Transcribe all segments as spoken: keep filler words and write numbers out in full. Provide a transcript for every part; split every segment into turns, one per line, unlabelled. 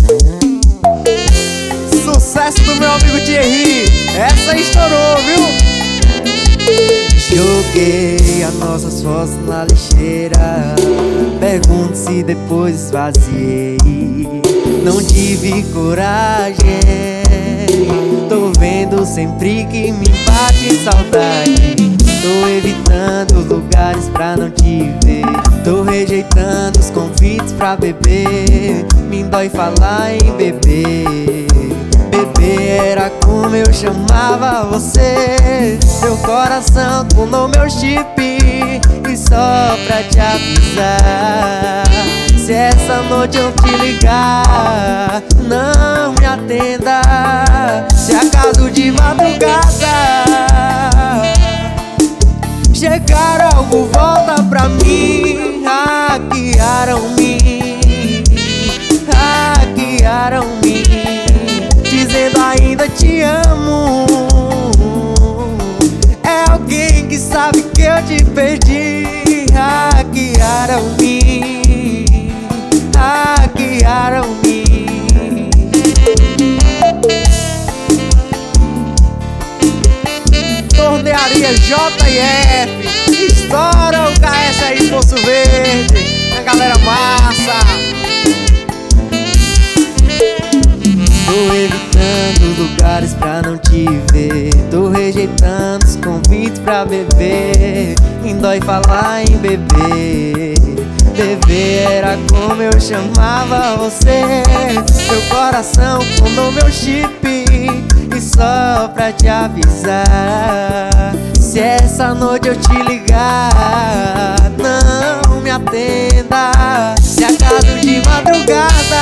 Sucesso do meu amigo Thierry, essa estourou, viu?
Joguei as nossas fotos na lixeira, pergunto se depois esvaziei. Não tive coragem, tô vendo sempre que me bate saudade. Tô evitando lugares pra não te ver, tô rejeitando os convites pra beber. Me dói falar em beber. Beber era como eu chamava você. Meu coração pulou meu chip. E só pra te avisar, se essa noite eu te ligar, não me atenda. Se acaso de madrugada chegar algo, volta pra mim. Hackearam-me, hackearam-me, dizendo ainda te amo. É alguém que sabe que eu te perdi. Hackearam-me, hackearam-me.
Tornearia J e F, estoura o K S aí, Poço Verde, a galera massa.
Tô evitando lugares pra não te ver, tô rejeitando os convites pra beber. Me dói falar em beber. Beber era como eu chamava você. Meu coração fundou meu chip. E só pra te avisar, se essa noite eu te ligar, não me atenda. Se acaso de madrugada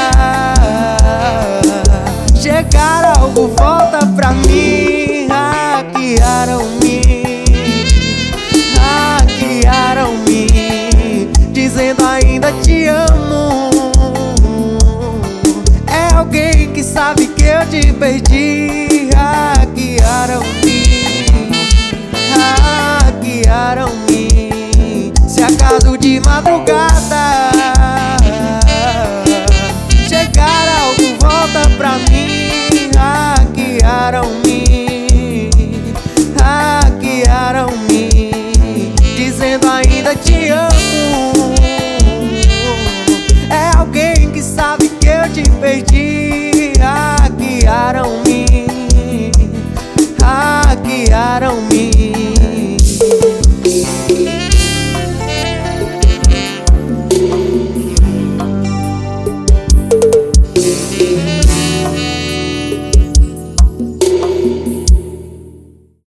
chegar algo, volta pra mim. Hackearam-me, hackearam-me, dizendo ainda te amo. É alguém que sabe que eu te perdi. Hackearam-me, hackearam-me, se acaso de madrugada chegar algo, volta pra mim. Hackearam-me, hackearam-me, dizendo ainda te amo. É alguém que sabe que eu te perdi. Hackearam-me, hackearam-me.